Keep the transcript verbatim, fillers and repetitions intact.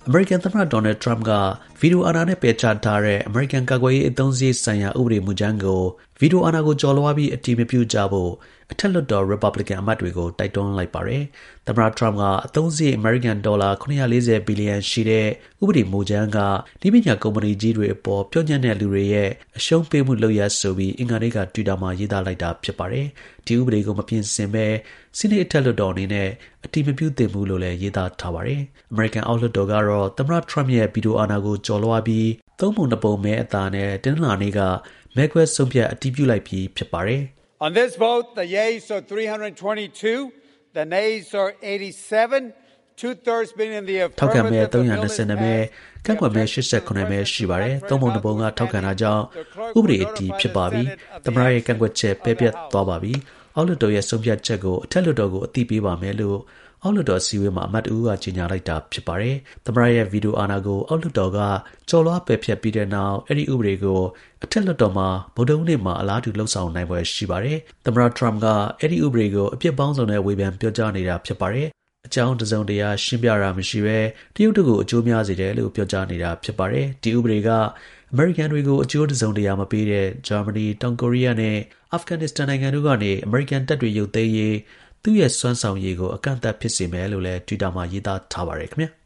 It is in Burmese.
American သမ္မတ Donald Trump က ဗီတိုအာဏာနဲ့ပယ်ချထားတဲ့ American ကာကွယ်ရေးအသုံးစရိတ်ဆိုင်ရာဥပဒေမူကြမ်းကို ဗီတိုအာဏာကိုကျော်လွှားပြီးအတည်မပြုကြဖို့ အထက်လွှတ်တော် Republican အမတ်တွေကို တိုက်တွန်းလိုက်ပါတယ်။ သမ္မတ Trump ကအသုံးစရိတ် အမေရိကန်ဒေါ်လာ ၇၄၀ ဘီလီယံရှိတဲ့ ဥပဒေမူကြမ်းက နည်းပညာကုမ္ပဏီကြီးတွေအပေါ် ပျော့ညံ့တဲ့လူတွေရဲ့အရှုံးပေးမှုလုပ်ရပ်ဆိုပြီး အင်္ဂါနေ့က Twitter မှာ ရေးသားလိုက်တာဖြစ်ပါတယ်။ ဒီဥပဒေကိုမပြင်ဆင်ဘဲ ဆီးနိတ်အထက်လွှတ်တော်အနေနဲ့အတည်မပြုသင့်ဘူးလို့လည်း ရေးသားထားပါတယ်။ အမေရိကန်အောက်လွှတ်တော်ကတော့ သမ္မတ Trump ရဲ့ ဗီတိုအာဏာကိုကျော်လွှားပြီး သုံးပုံနှစ်ပုံမဲအသာနဲ့ တနင်္လာနေ့က မဲခွဲဆုံးဖြတ်အတည်ပြုလိုက်ပြီဖြစ်ပါတယ်။ On this vote, the yeas are three hundred twenty-two, the nays are eighty-seven, two-thirds being in the affirmative. ထောက်ခံမဲ၃၂၂မဲ၊ကန့်ကွက်မဲ၈၇မဲရှိပါတယ်။သုံးပုံနှစ်ပုံကထောက်ခံတာကြောင့်ဥပဒေအတည်ဖြစ်ပါပြီ။သမ္မတရဲ့ကန့်ကွက်ချက်ပယ်ပျက်သွားပါပြီ။အောက်လွှတ်တော်ရဲ့ဆုံးဖြတ်ချက်ကိုအထက်လွှတ်တော်ကိုအသိပေးပါမယ်လို့အောက်လွှတ်တော်အစည်းအဝေးမှာအမတ်တဦးကကြေညာလိုက်တာဖြစ်ပါတယ်။သမ္မတရဲ့ဗီတိုအာဏာကိုအောက်လွှတ်တော်ကကျော်လွှားပယ်ဖျက်ပြီးတဲ့နောက်အဲ့ဒီဥပဒေကိုအထက်လွှတ်တော်မှာဗုဒ္ဓဟူးနေ့မှာအလားတူလှုပ်ဆောင်နိုင်ပွဲရှိပါတယ်။သမ္မတ Trump ကအဲ့ဒီဥပဒေကိုအပြစ်ပေါင်းစုံနဲ့ဝေဖန်ပြောကြားနေတာဖြစ်ပါတယ်။အကြောင်းတစ်စုံတရာရှင်းပြတာမရှိဘဲတရုတ်တို့ကိုအကျိုးများစေတယ်လို့ပြောကြားနေတာဖြစ်ပါတယ်။ဒီဥပဒေကအမေရိကန်တွေကိုအကျိုးတစ်စုံတရာမပေးတဲ့ဂျာမနီ၊တောင်ကိုရီးယားနဲ့အာဖဂန်နစ္စတန်နိုင်ငံတို့ကနေအမေရိကန်တပ်တွေရုပ်သိမ်းရေးသူ့ရဲ့စွမ်းဆောင်ရည်ကိုအကန့်အသတ်ဖြစ်စေမယ်လို့လည်း Twitter မှာရေးသားထားပါတယ်ခင်ဗျာ